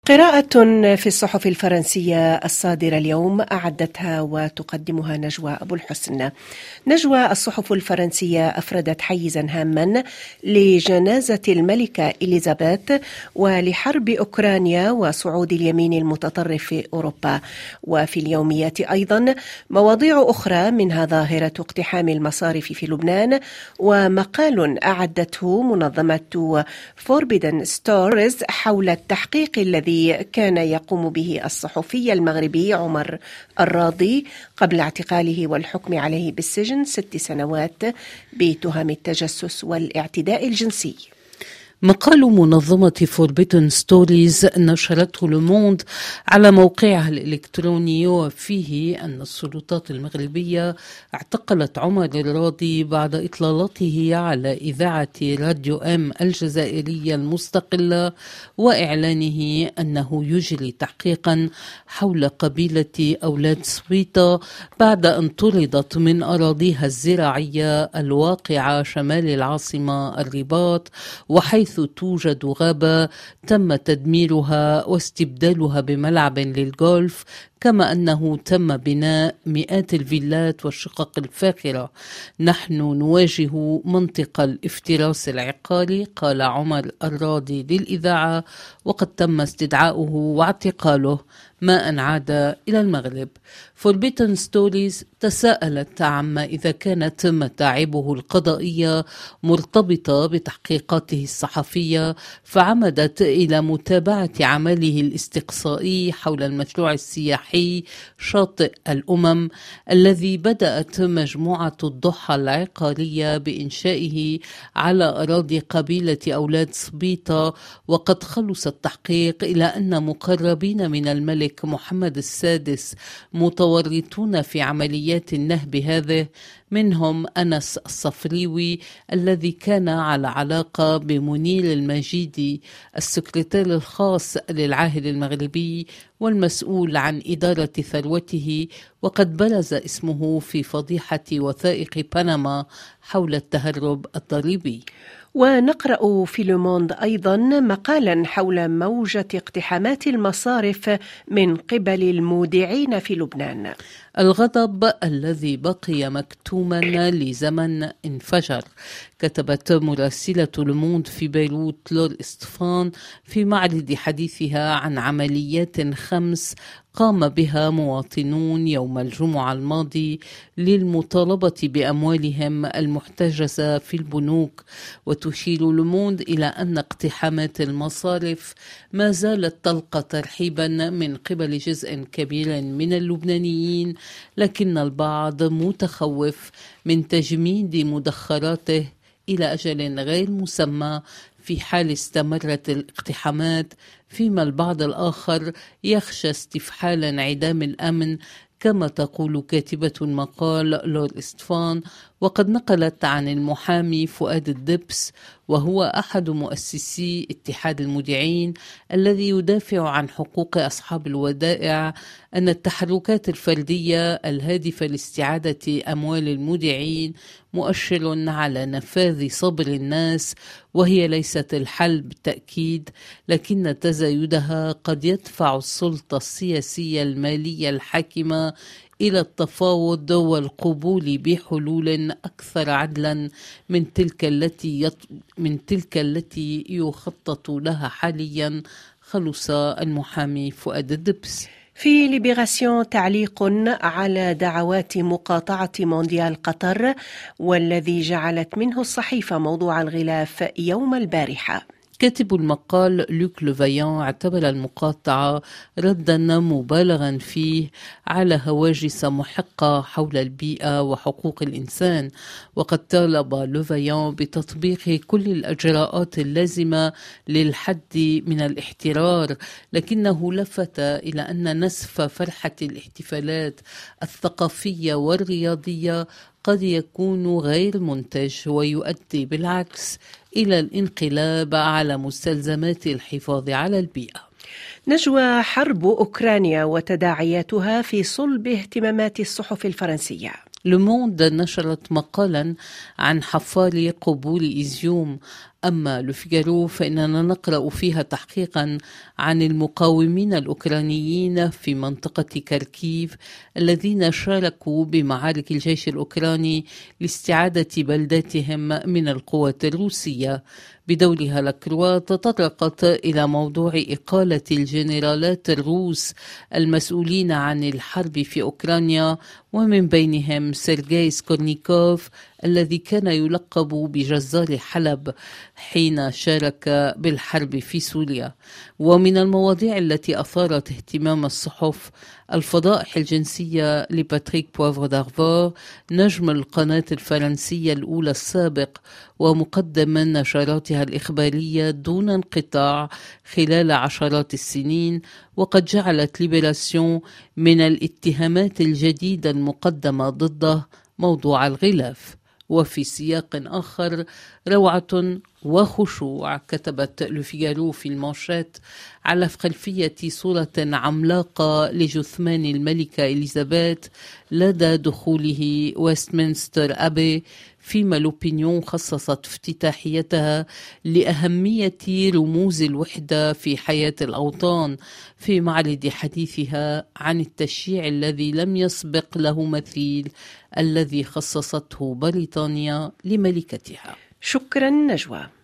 قراءة في الصحف الفرنسية الصادرة اليوم أعدتها وتقدمها نجوى أبو الحسن. نجوى، الصحف الفرنسية أفردت حيزا هاما لجنازة الملكة إليزابيث ولحرب أوكرانيا وصعود اليمين المتطرف في أوروبا. وفي اليوميات أيضا مواضيع أخرى منها ظاهرة اقتحام المصارف في لبنان، ومقال أعدته منظمة Forbidden Stories حول التحقيق الذي كان يقوم به الصحفي المغربي عمر الراضي قبل اعتقاله والحكم عليه بالسجن 6 سنوات بتهم التجسس والاعتداء الجنسي. مقال منظمة فوربيتن ستوريز نشرته لوموند على موقعها الإلكتروني، وفيه أن السلطات المغربية اعتقلت عمر الراضي بعد إطلالته على إذاعة راديو أم الجزائرية المستقلة وإعلانه أنه يجري تحقيقا حول قبيلة أولاد سويطة بعد أن طردت من أراضيها الزراعية الواقعة شمال العاصمة الرباط، وحيث توجد غابة تم تدميرها واستبدالها بملعب للجولف، كما أنه تم بناء مئات الفيلات والشقق الفاخرة. نحن نواجه منطقة الافتراس العقاري، قال عمر الراضي للإذاعة، وقد تم استدعاؤه واعتقاله ما أن عاد إلى المغرب. فوربيتن ستوريز تساءلت عما إذا كانت متاعبه القضائية مرتبطة بتحقيقاته الصحفية، فعمدت إلى متابعة عمله الاستقصائي حول المشروع السياحي شاطئ الأمم الذي بدأت مجموعة الضحى العقارية بإنشائه على أراضي قبيلة أولاد سبيطة. وقد خلص التحقيق إلى أن مقربين من الملك محمد السادس متورطون في عمليات النهب هذه، منهم أنس الصفريوي الذي كان على علاقة بمنير المجيدي السكرتير الخاص للعاهل المغربي والمسؤول إدارة ثروته، وقد برز اسمه في فضيحة وثائق بنما حول التهرب الضريبي. ونقرأ في لوموند أيضا مقالا حول موجة اقتحامات المصارف من قبل المودعين في لبنان. الغضب الذي بقي مكتوما لزمن انفجر، كتبت مراسلة لوموند في بيروت لور إسطفان في معرض حديثها عن عمليات 5 قام بها مواطنون يوم الجمعة الماضي للمطالبة بأموالهم المحتجزة في البنوك. وتشير لوموند إلى أن اقتحامات المصارف ما زالت تلقى ترحيبا من قبل جزء كبير من اللبنانيين، لكن البعض متخوف من تجميد مدخراته إلى أجل غير مسمى في حال استمرت الاقتحامات، فيما البعض الآخر يخشى استفحال انعدام الأمن، كما تقول كاتبة المقال لور إسطفان. وقد نقلت عن المحامي فؤاد الدبس، وهو أحد مؤسسي اتحاد المودعين الذي يدافع عن حقوق أصحاب الودائع، أن التحركات الفردية الهادفة لاستعادة أموال المودعين مؤشر على نفاذ صبر الناس، وهي ليست الحل بالتأكيد، لكن تزايدها قد يدفع السلطة السياسية المالية الحاكمة إلى التفاوض والقبول بحلول أكثر عدلا من تلك التي يخطط لها حاليا، خلص المحامي فؤاد الدبس. في ليبراسيون تعليق على دعوات مقاطعة مونديال قطر والذي جعلت منه الصحيفة موضوع الغلاف يوم البارحة. كاتب المقال لوك لوفايان اعتبر المقاطعة ردا مبالغا فيه على هواجس محقة حول البيئة وحقوق الإنسان، وقد طالب لوفايان بتطبيق كل الإجراءات اللازمة للحد من الاحترار، لكنه لفت إلى أن نسف فرحة الاحتفالات الثقافية والرياضية قد يكون غير منتج ويؤدي بالعكس إلى الانقلاب على مستلزمات الحفاظ على البيئة. نجوى، حرب أوكرانيا وتداعياتها في صلب اهتمامات الصحف الفرنسية. لوموند نشرت مقالا عن حفار قبور إيزيوم أما لوفيغارو فإننا نقرأ فيها تحقيقا عن المقاومين الأوكرانيين في منطقة كاركيف الذين شاركوا بمعارك الجيش الأوكراني لاستعادة بلداتهم من القوات الروسية. بدورها لاكروا تطرقت إلى موضوع إقالة الجنرالات الروس المسؤولين عن الحرب في أوكرانيا، ومن بينهم سيرجي سكورنيكوف الذي كان يلقب بجزار حلب حين شارك بالحرب في سوريا. ومن المواضيع التي أثارت اهتمام الصحف الفضائح الجنسية لباتريك بوافر دارفور، نجم القناة الفرنسية الأولى السابق ومقدم نشراتها الإخبارية دون انقطاع خلال عشرات السنين، وقد جعلت ليبراسيون من الاتهامات الجديدة المقدمة ضده موضوع الغلاف. وفي سياق آخر، روعة وخشوع، كتبت لوفيغارو في المانشات على خلفية صورة عملاقة لجثمان الملكة إليزابيث لدى دخوله ويستمنستر أبي، فيما لوبينيون خصصت افتتاحيتها لأهمية رموز الوحدة في حياة الأوطان، في معرض حديثها عن التشييع الذي لم يسبق له مثيل الذي خصصته بريطانيا لملكتها. شكرا نجوى.